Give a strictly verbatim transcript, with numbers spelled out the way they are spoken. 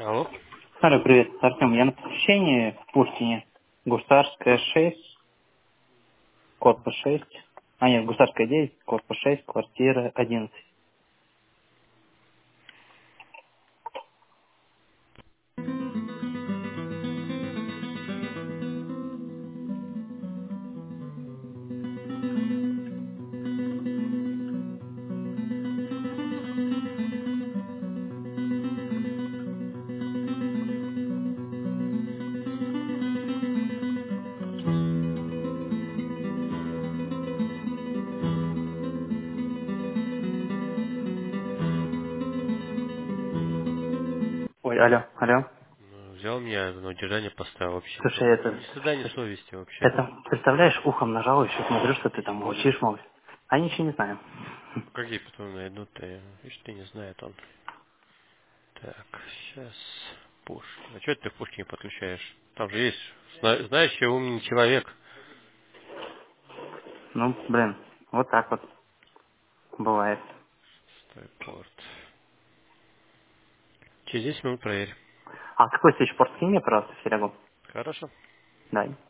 Алло. Алло, привет, Артем. Я на посещении в Пушкине. Гусарская шесть, корпус шесть. А нет, Гусарская девять, корпус шесть, квартира одиннадцать. Ой, алло, алло. Ну, взял меня на удержание, поставил вообще. Слушай, это, Ни стыда, ни совести вообще. это, представляешь, ухом нажал, еще смотрю, что ты И там понял. молчишь, мол. А ничего не знаю. Как я потом найду-то? Видишь, ты не знает он. Так, сейчас. Пушкин. А что ты в Пушкине подключаешь? Там же есть зна- знающий умный человек. Ну, блин, вот так вот бывает. Стой, порт. Через десять минут проверь. А какой следующий порт скинь мне, пожалуйста, Серегу? Хорошо. Дай.